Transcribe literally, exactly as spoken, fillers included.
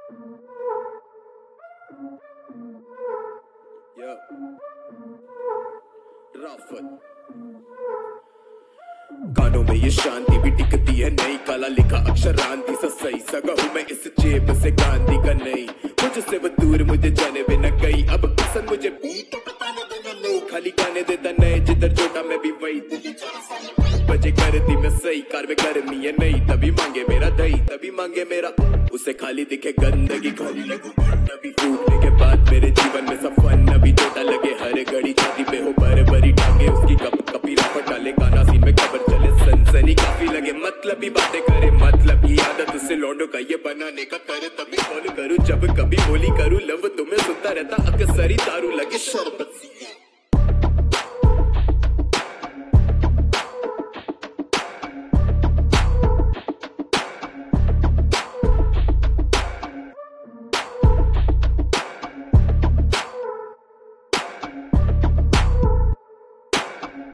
Yo, Rafat कानों में ये शांति भी टिकती है नहीं, काला लिखा अक्षरांति सा सही सगा हूँ मैं इस जेब से गांधी का नहीं, मुझसे वो दूर मुझे जाने बिना गई, अब पसंद मुझे बीट बताने देना नहीं, खाली गाने देता नहीं जिधर छोटा मैं भी वही बजे करती मैं सही कार में गर्मी है नहीं, तभी मांगे मेरा दही तभी मांगे मेरा, उसे खाली दिखे गंदगी खाली लगू नबी फूटने के बाद मेरे जीवन में सफन नबी छोटा लगे हर घड़ी छाती पे हो बड़े बड़ी टांगे उसकी कप कपी रफट डाले गाना सीन में खबर चले सनसनी काफी लगे मतलब ही बातें करे मतलब ही आदत उससे लौंडो का ये बनाने का करे तभी कॉल करूँ जब कभी बोली करूँ लव तुम्हें सुनता रहता अक्सर ही दारू लगे शरबत सी